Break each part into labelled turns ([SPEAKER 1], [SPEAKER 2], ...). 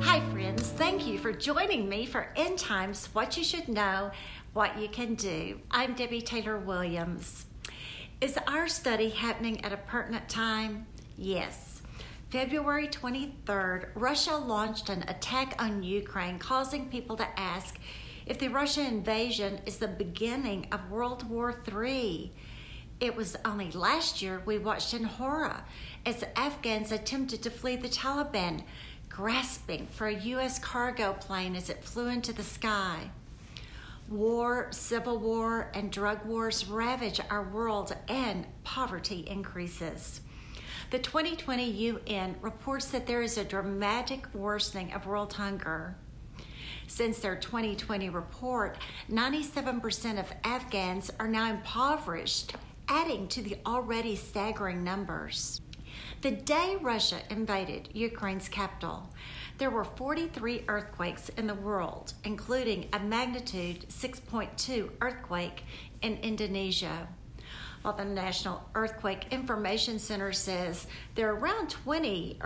[SPEAKER 1] Hi friends, thank you for joining me for End Times, What You Should Know, What You Can Do. I'm Debbie Taylor Williams. Is our study happening at a pertinent time? Yes. February 23rd, Russia launched an attack on Ukraine, causing people to ask if the Russian invasion is the beginning of World War III. It was only last year we watched in horror as Afghans attempted to flee the Taliban, grasping for a U.S. cargo plane as it flew into the sky. War, civil war, and drug wars ravage our world and poverty increases. The 2020 UN reports that there is a dramatic worsening of world hunger. Since their 2020 report, 97% of Afghans are now impoverished, adding to the already staggering numbers. The day Russia invaded Ukraine's capital, there were 43 earthquakes in the world, including a magnitude 6.2 earthquake in Indonesia. While the National Earthquake Information Center says there are around 50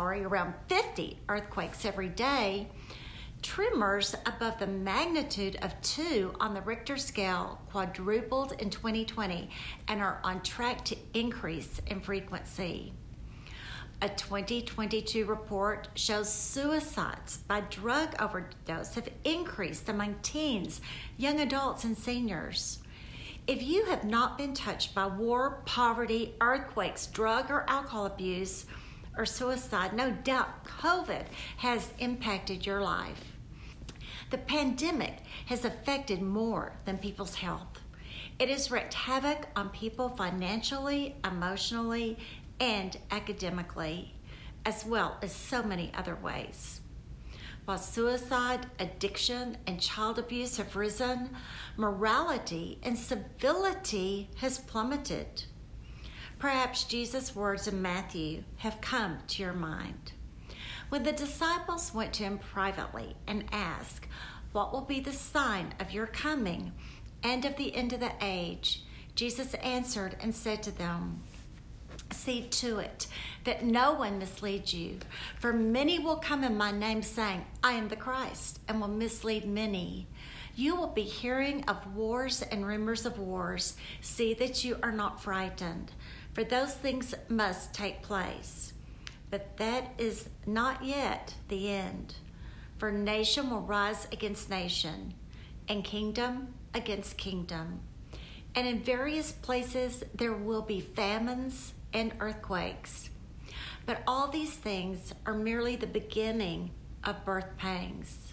[SPEAKER 1] earthquakes every day, tremors above the magnitude of 2 on the Richter scale quadrupled in 2020 and are on track to increase in frequency. A 2022 report shows suicides by drug overdose have increased among teens, young adults, and seniors. If you have not been touched by war, poverty, earthquakes, drug or alcohol abuse, or suicide, no doubt COVID has impacted your life. The pandemic has affected more than people's health. It has wreaked havoc on people financially, emotionally, and academically, as well as so many other ways. While suicide, addiction, and child abuse have risen, morality and civility has plummeted. Perhaps Jesus' words in Matthew have come to your mind. When the disciples went to him privately and asked, "What will be the sign of your coming and of the end of the age?" Jesus answered and said to them, "See to it that no one misleads you, for many will come in my name saying, 'I am the Christ,' and will mislead many. You will be hearing of wars and rumors of wars. See that you are not frightened, for those things must take place. But that is not yet the end. For nation will rise against nation, and kingdom against kingdom. And in various places there will be famines and earthquakes. But all these things are merely the beginning of birth pangs."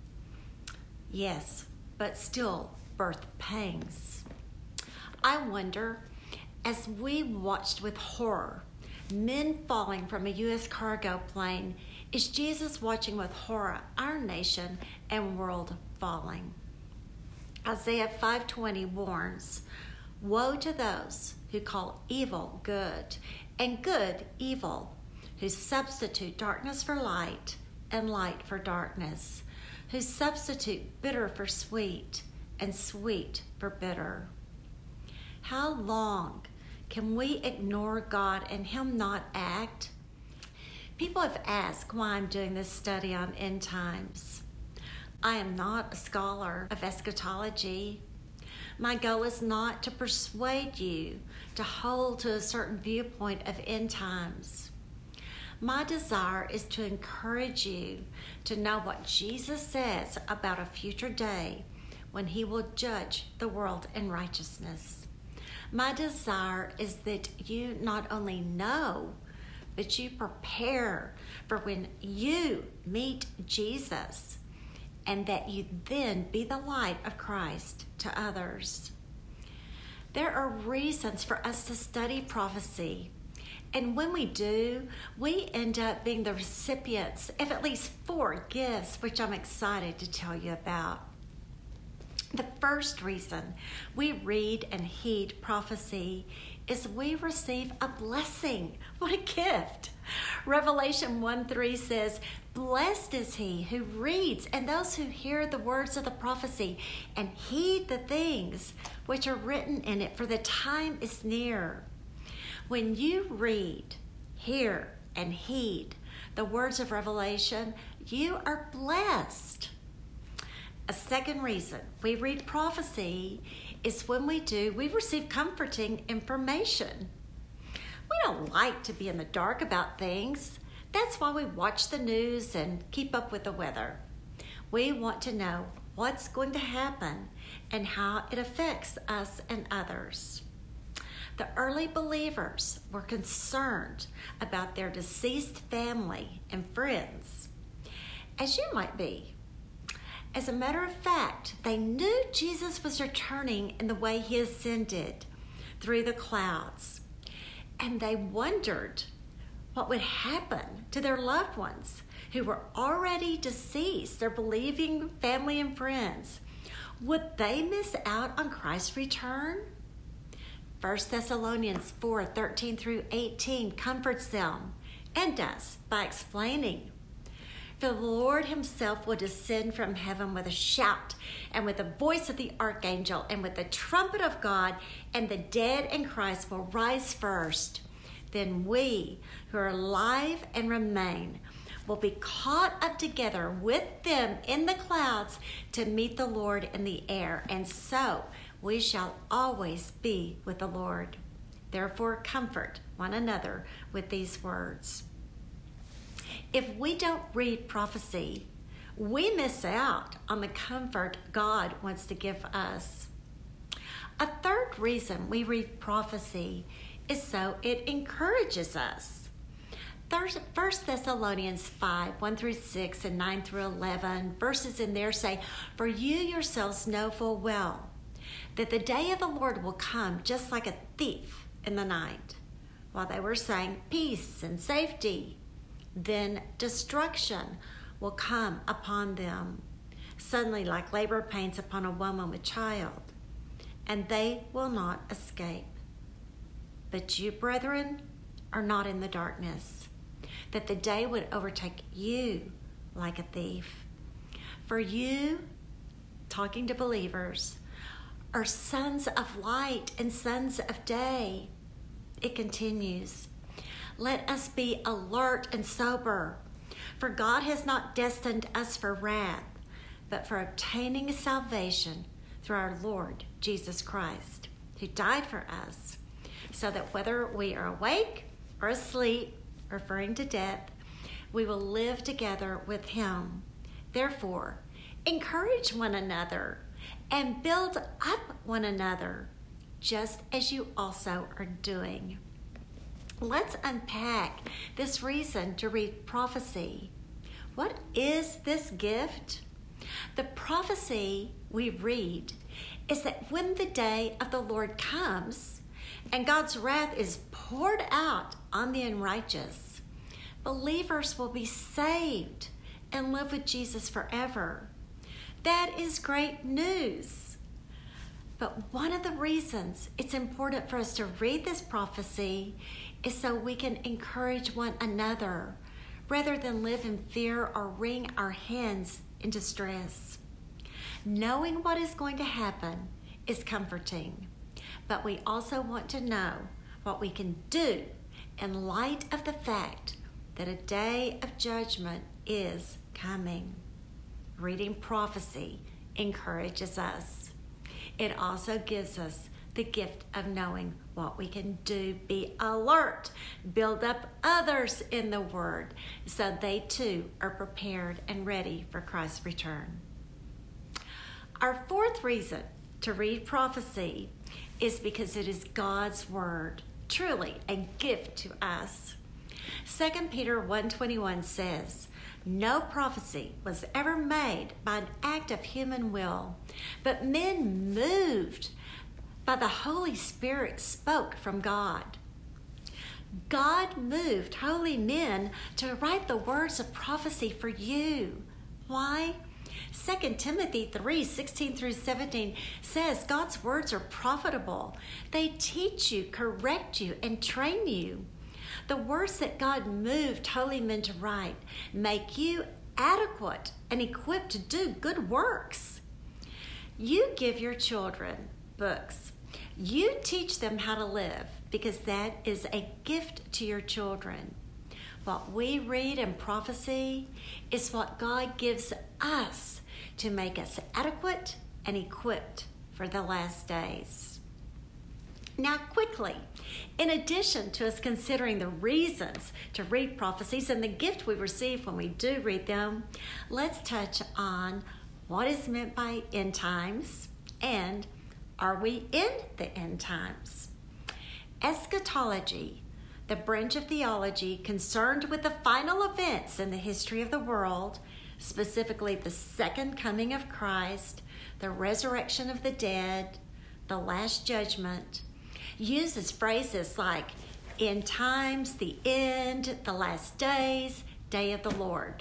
[SPEAKER 1] Yes, but still birth pangs. I wonder, as we watched with horror men falling from a U.S. cargo plane, is Jesus watching with horror our nation and world falling? Isaiah 5:20 warns, "Woe to those who call evil good and good evil, who substitute darkness for light and light for darkness, who substitute bitter for sweet and sweet for bitter." How long can we ignore God and him not act? People have asked why I'm doing this study on end times. I am not a scholar of eschatology. My goal is not to persuade you to hold to a certain viewpoint of end times. My desire is to encourage you to know what Jesus says about a future day when he will judge the world in righteousness. My desire is that you not only know, but you prepare for when you meet Jesus, and that you then be the light of Christ to others. There are reasons for us to study prophecy, and when we do, we end up being the recipients of at least 4 gifts, which I'm excited to tell you about. The first reason we read and heed prophecy is we receive a blessing. What a gift! Revelation 1:3 says, "Blessed is he who reads and those who hear the words of the prophecy and heed the things which are written in it, for the time is near." When you read, hear, and heed the words of revelation, you are blessed. A second reason we read prophecy is when we receive comforting information. We don't like to be in the dark about things. That's why we watch the news and keep up with the weather. We want to know what's going to happen and how it affects us and others. The early believers were concerned about their deceased family and friends, as you might be. As a matter of fact, they knew Jesus was returning in the way he ascended through the clouds, and they wondered what would happen to their loved ones who were already deceased, their believing family and friends. Would they miss out on Christ's return? 1 Thessalonians 4:13 through 18 comforts them and us by explaining, "For the Lord himself will descend from heaven with a shout, and with the voice of the archangel, and with the trumpet of God, and the dead in Christ will rise first. Then we who are alive and remain will be caught up together with them in the clouds to meet the Lord in the air, and so we shall always be with the Lord. Therefore, comfort one another with these words." If we don't read prophecy, we miss out on the comfort God wants to give us. A third reason we read prophecy is so it encourages us. 1 Thessalonians 5:1 through 6 and 9 through 11 verses in there say, "For you yourselves know full well that the day of the Lord will come just like a thief in the night." While they were saying peace and safety, then destruction will come upon them, suddenly like labor pains upon a woman with child, and they will not escape. But you, brethren, are not in the darkness, that the day would overtake you like a thief. For you, talking to believers, are sons of light and sons of day. It continues, "Let us be alert and sober, for God has not destined us for wrath, but for obtaining salvation through our Lord Jesus Christ, who died for us, so that whether we are awake or asleep," referring to death, "we will live together with him. Therefore, encourage one another and build up one another, just as you also are doing." Let's unpack this reason to read prophecy. What is this gift? The prophecy we read is that when the day of the Lord comes and God's wrath is poured out on the unrighteous, believers will be saved and live with Jesus forever. That is great news. But one of the reasons it's important for us to read this prophecy is so we can encourage one another rather than live in fear or wring our hands in distress. Knowing what is going to happen is comforting, but we also want to know what we can do in light of the fact that a day of judgment is coming. Reading prophecy encourages us. It also gives us the gift of knowing what we can do. Be alert, build up others in the Word, so they too are prepared and ready for Christ's return. Our fourth reason to read prophecy is because it is God's Word, truly a gift to us. 2 Peter 1:21 says, "No prophecy was ever made by an act of human will, but men moved by the Holy Spirit spoke from God." God moved holy men to write the words of prophecy for you. Why? 2 Timothy 3:16 through 17 says God's words are profitable. They teach you, correct you, and train you. The words that God moved holy men to write make you adequate and equipped to do good works. You give your children books. You teach them how to live because that is a gift to your children. What we read in prophecy is what God gives us to make us adequate and equipped for the last days. Now, quickly, in addition to us considering the reasons to read prophecies and the gift we receive when we do read them, let's touch on what is meant by end times and are we in the end times? Eschatology, the branch of theology concerned with the final events in the history of the world, specifically the second coming of Christ, the resurrection of the dead, the last judgment, uses phrases like end times, the end, the last days, day of the Lord.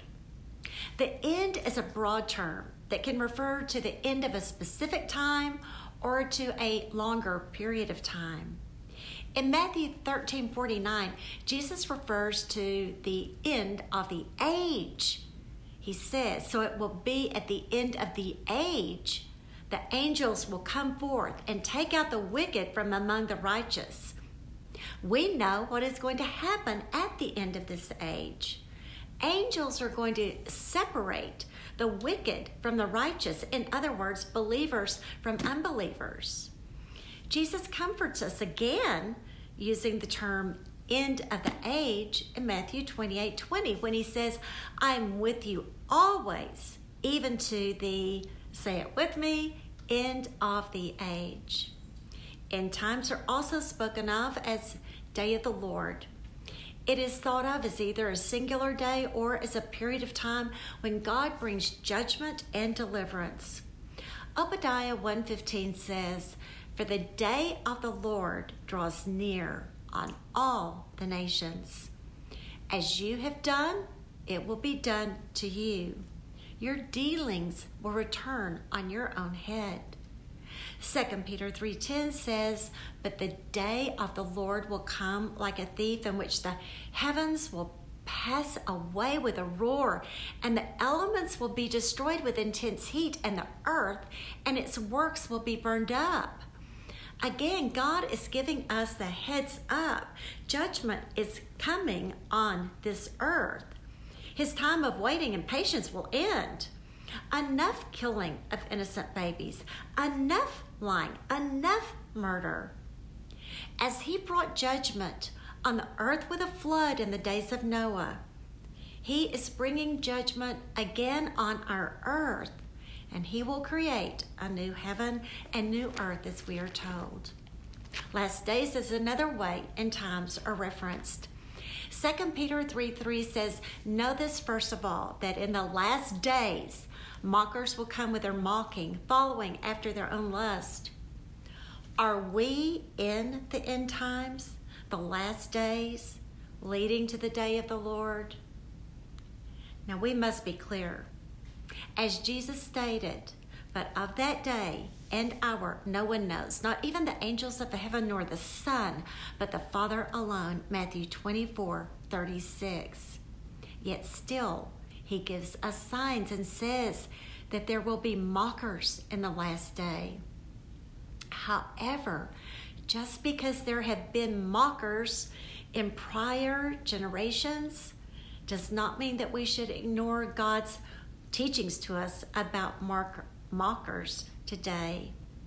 [SPEAKER 1] The end is a broad term that can refer to the end of a specific time or to a longer period of time. In Matthew 13:49, Jesus refers to the end of the age. He says, so it will be at the end of the age, the angels will come forth and take out the wicked from among the righteous. We know what is going to happen at the end of this age. Angels are going to separate the wicked from the righteous. In other words, believers from unbelievers. Jesus comforts us again using the term end of the age in Matthew 28:20 when he says, I am with you always, even to the, say it with me, end of the age. End times are also spoken of as day of the Lord. It is thought of as either a singular day or as a period of time when God brings judgment and deliverance. Obadiah 1:15 says, for the day of the Lord draws near on all the nations. As you have done, it will be done to you. Your dealings will return on your own head. 2 Peter 3:10 says, but the day of the Lord will come like a thief, in which the heavens will pass away with a roar, and the elements will be destroyed with intense heat, and the earth and its works will be burned up. Again, God is giving us the heads up. Judgment is coming on this earth. His time of waiting and patience will end. Enough killing of innocent babies, enough lying, enough murder. As he brought judgment on the earth with a flood in the days of Noah, he is bringing judgment again on our earth, and he will create a new heaven and new earth, as we are told. Last days is another way end times are referenced. 2 Peter 3:3 says, know this first of all, that in the last days mockers will come with their mocking, following after their own lust. Are we in the end times, the last days, leading to the day of the Lord? Now we must be clear. As Jesus stated, but of that day and hour no one knows, not even the angels of the heaven nor the Son, but the Father alone, Matthew 24:36. Yet still he gives us signs and says that there will be mockers in the last day. However, just because there have been mockers in prior generations does not mean that we should ignore God's teachings to us about mockers today.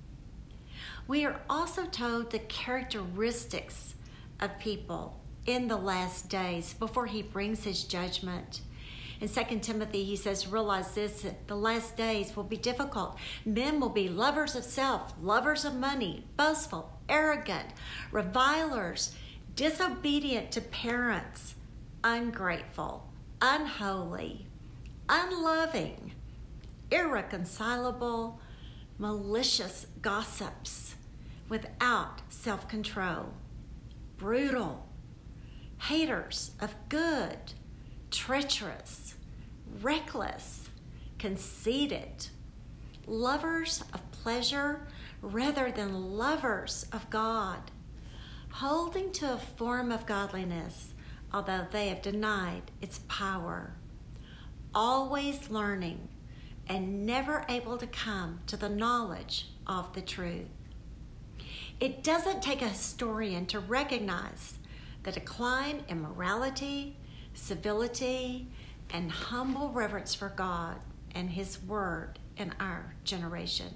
[SPEAKER 1] We are also told the characteristics of people in the last days before he brings his judgment. In 2 Timothy, he says, realize this, that the last days will be difficult. Men will be lovers of self, lovers of money, boastful, arrogant, revilers, disobedient to parents, ungrateful, unholy, unloving, irreconcilable, malicious gossips, without self-control, brutal, haters of good, treacherous, reckless, conceited, lovers of pleasure rather than lovers of God, holding to a form of godliness, although they have denied its power, always learning and never able to come to the knowledge of the truth. It doesn't take a historian to recognize the decline in morality, civility, and humble reverence for God and His Word in our generation.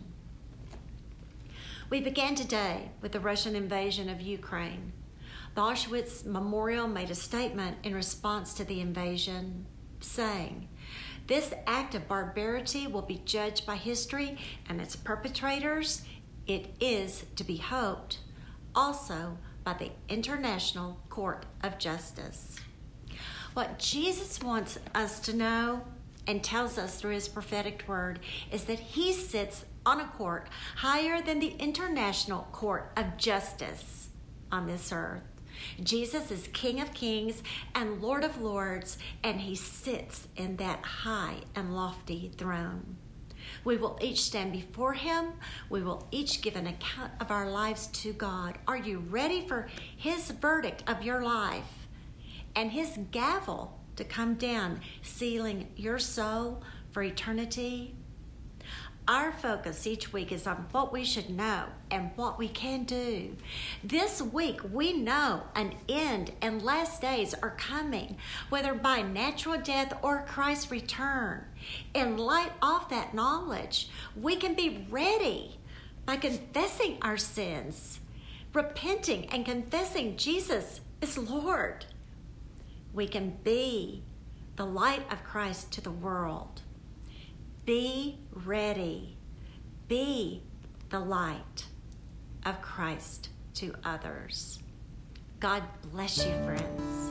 [SPEAKER 1] We began today with the Russian invasion of Ukraine. The Auschwitz Memorial made a statement in response to the invasion, saying, "This act of barbarity will be judged by history and its perpetrators, it is to be hoped, also by the International Court of Justice." What Jesus wants us to know and tells us through His prophetic word is that He sits on a court higher than the International Court of Justice on this earth. Jesus is King of Kings and Lord of Lords, and He sits in that high and lofty throne. We will each stand before Him. We will each give an account of our lives to God. Are you ready for His verdict of your life and His gavel to come down, sealing your soul for eternity? Our focus each week is on what we should know and what we can do. This week, we know an end and last days are coming, whether by natural death or Christ's return. In light of that knowledge, we can be ready by confessing our sins, repenting and confessing Jesus is Lord. We can be the light of Christ to the world. Be ready. Be the light of Christ to others. God bless you, friends.